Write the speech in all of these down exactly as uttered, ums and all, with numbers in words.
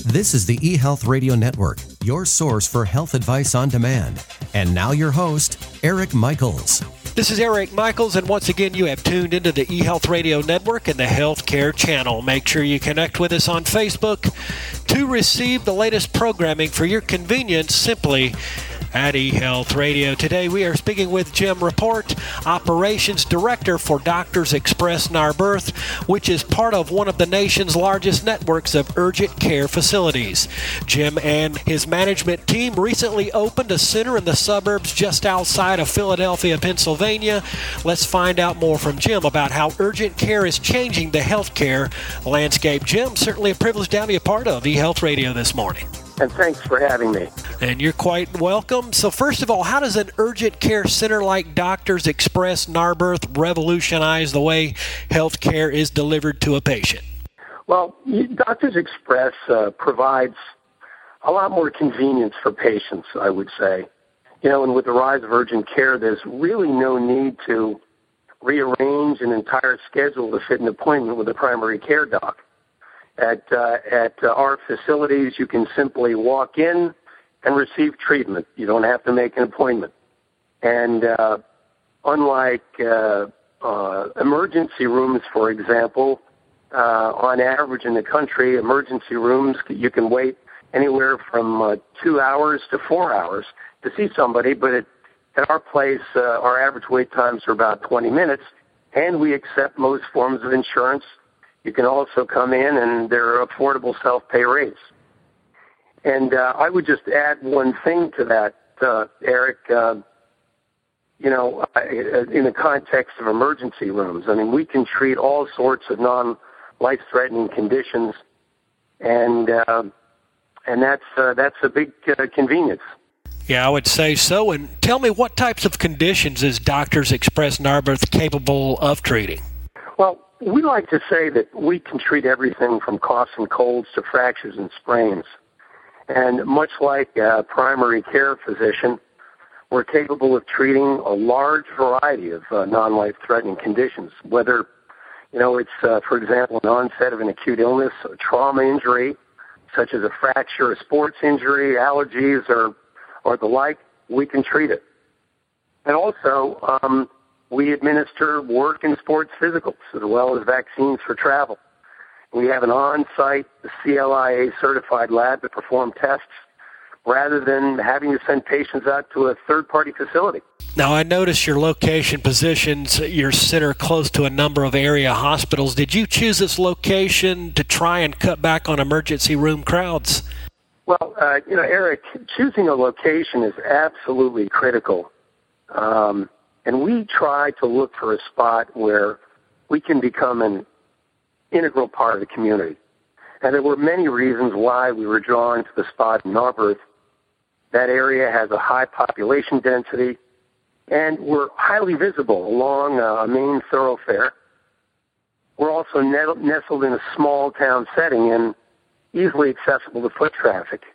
This is the eHealth Radio Network, your source for health advice on demand. And now your host, Eric Michaels. This is Eric Michaels, and once again, you have tuned into the eHealth Radio Network and the Healthcare Channel. Make sure you connect with us on Facebook to receive the latest programming for your convenience simply at eHealth Radio. Today, we are speaking with Jim Report, Operations Director for Doctors Express Narberth, which is part of one of the nation's largest networks of urgent care facilities. Jim and his management team recently opened a center in the suburbs just outside of Philadelphia, Pennsylvania. Let's find out more from Jim about how urgent care is changing the healthcare landscape. Jim, certainly a privilege to have you a part of eHealth Radio this morning. And thanks for having me. And you're quite welcome. So first of all, how does an urgent care center like Doctors Express Narberth revolutionize the way health care is delivered to a patient? Well, Doctors Express uh, provides a lot more convenience for patients, I would say. You know, and with the rise of urgent care, there's really no need to rearrange an entire schedule to fit an appointment with a primary care doc. At uh, at uh, our facilities, you can simply walk in and receive treatment. You don't have to make an appointment. And uh, unlike uh, uh, emergency rooms, for example, uh, on average in the country, emergency rooms, you can wait anywhere from uh, two hours to four hours to see somebody. But at, at our place, uh, our average wait times are about twenty minutes, and we accept most forms of insurance. You can also come in, and there are affordable self-pay rates. And uh, I would just add one thing to that, uh, Eric. Uh, you know, in the context of emergency rooms, I mean, we can treat all sorts of non-life-threatening conditions, and uh, and that's uh, that's a big uh, convenience. Yeah, I would say so. And tell me, what types of conditions is Doctors Express Narberth capable of treating? Well, we like to say that we can treat everything from coughs and colds to fractures and sprains. And much like a primary care physician, we're capable of treating a large variety of uh, non-life-threatening conditions, whether, you know, it's, uh, for example, an onset of an acute illness, a trauma injury, such as a fracture, a sports injury, allergies, or, or the like, we can treat it. And also, um, we administer work and sports physicals as well as vaccines for travel. We have an on-site C L I A-certified lab to perform tests rather than having to send patients out to a third-party facility. Now, I notice your location positions your center close to a number of area hospitals. Did you choose this location to try and cut back on emergency room crowds? Well, uh, you know, Eric, choosing a location is absolutely critical. Um, And we try to look for a spot where we can become an integral part of the community. And there were many reasons why we were drawn to the spot in Narberth. That area has a high population density, and we're highly visible along a main thoroughfare. We're also nestled in a small town setting and easily accessible to foot traffic,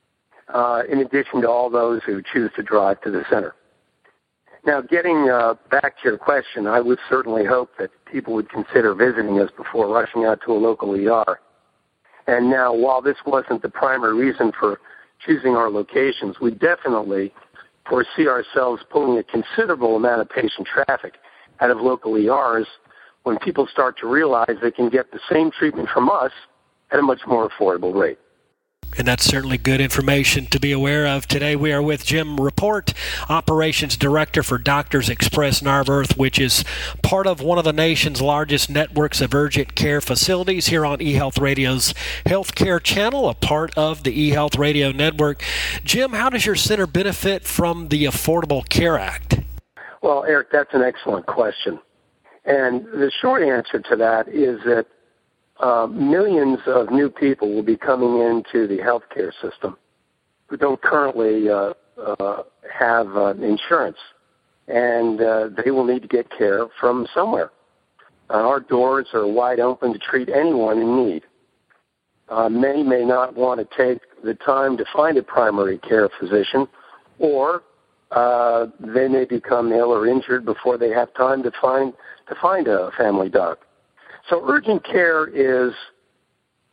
uh, in addition to all those who choose to drive to the center. Now, getting uh, back to your question, I would certainly hope that people would consider visiting us before rushing out to a local E R. And now, while this wasn't the primary reason for choosing our locations, we definitely foresee ourselves pulling a considerable amount of patient traffic out of local E Rs when people start to realize they can get the same treatment from us at a much more affordable rate. And that's certainly good information to be aware of. Today we are with Jim Report, Operations Director for Doctors Express Narberth, which is part of one of the nation's largest networks of urgent care facilities here on eHealth Radio's Healthcare Channel, a part of the eHealth Radio Network. Jim, how does your center benefit from the Affordable Care Act? Well, Eric, that's an excellent question. And the short answer to that is that Uh, millions of new people will be coming into the healthcare system who don't currently uh, uh, have uh, insurance, and uh, they will need to get care from somewhere. Uh, our doors are wide open to treat anyone in need. Uh, many may not want to take the time to find a primary care physician, or uh, they may become ill or injured before they have time to find to find a family doc. So urgent care is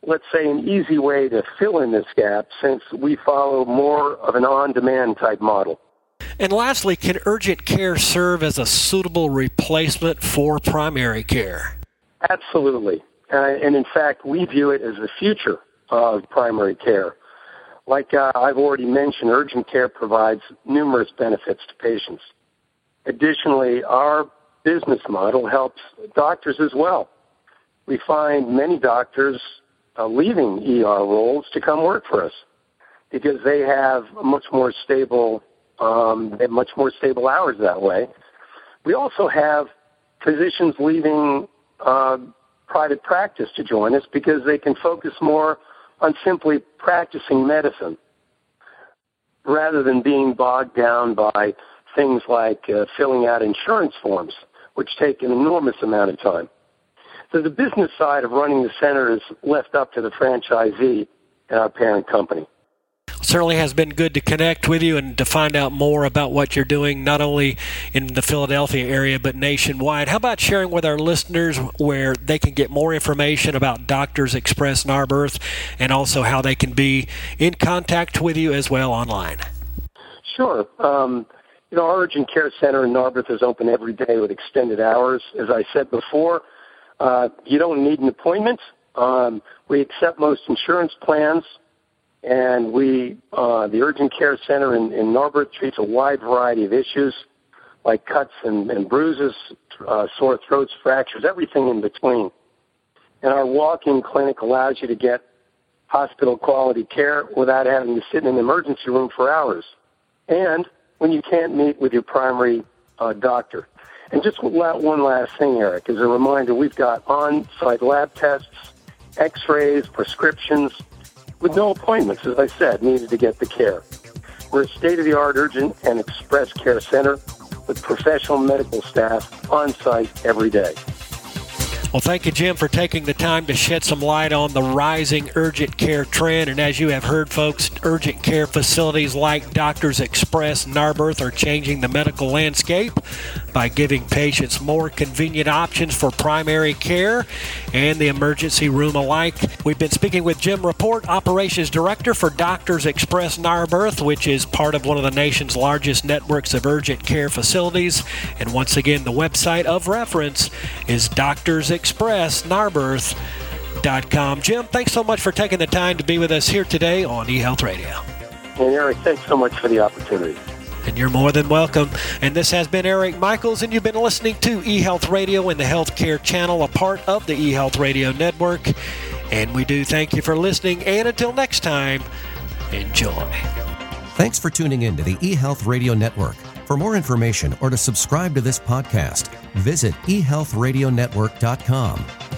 let's say, an easy way to fill in this gap since we follow more of an on-demand type model. And lastly, can urgent care serve as a suitable replacement for primary care? Absolutely. Uh, and in fact, we view it as the future of primary care. Like uh, I've already mentioned, urgent care provides numerous benefits to patients. Additionally, our business model helps doctors as well. We find many doctors uh, leaving E R roles to come work for us because they have a much more stable, um, they have much more stable hours that way. We also have physicians leaving uh, private practice to join us because they can focus more on simply practicing medicine rather than being bogged down by things like uh, filling out insurance forms, which take an enormous amount of time. So the business side of running the center is left up to the franchisee and our parent company. Certainly has been good to connect with you and to find out more about what you're doing, not only in the Philadelphia area, but nationwide. How about sharing with our listeners where they can get more information about Doctors Express Narberth and also how they can be in contact with you as well online? Sure. Um, you know, our urgent care center in Narberth is open every day with extended hours. As I said before, uh, you don't need an appointment. Um, we accept most insurance plans. And we, uh, the Urgent Care Center in, in Narberth treats a wide variety of issues like cuts and, and bruises, uh, sore throats, fractures, everything in between. And our walk-in clinic allows you to get hospital-quality care without having to sit in an emergency room for hours. And when you can't meet with your primary uh, doctor. And just one last thing, Eric, as a reminder, we've got on-site lab tests, x-rays, prescriptions, with no appointments, as I said, needed to get the care. We're a state-of-the-art urgent and express care center with professional medical staff on site every day. Well, thank you, Jim, for taking the time to shed some light on the rising urgent care trend. And as you have heard, folks, urgent care facilities like Doctors Express Narberth are changing the medical landscape by giving patients more convenient options for primary care and the emergency room alike. We've been speaking with Jim Report, Operations Director for Doctors Express Narberth, which is part of one of the nation's largest networks of urgent care facilities. And once again, the website of reference is Doctors Express Narberth dot com. Jim, thanks so much for taking the time to be with us here today on eHealth Radio. And Eric, thanks so much for the opportunity. And you're more than welcome. And this has been Eric Michaels, and you've been listening to eHealth Radio and the Healthcare Channel, a part of the eHealth Radio Network. And we do thank you for listening. And until next time, enjoy. Thanks for tuning in to the eHealth Radio Network. For more information or to subscribe to this podcast, visit e health radio network dot com.